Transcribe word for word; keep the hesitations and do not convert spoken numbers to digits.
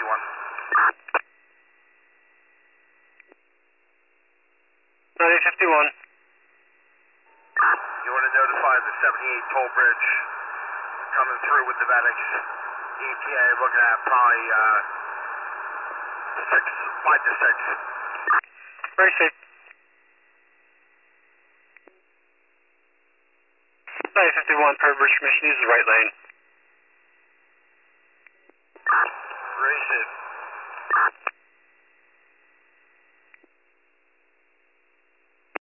fifty-one. ninety fifty-one. You want to notify the seventy-eight toll bridge coming through with the medics. E T A looking at probably uh, six, five to six. Very safe. ninety fifty-one per bridge commission, use the right lane. Very safe.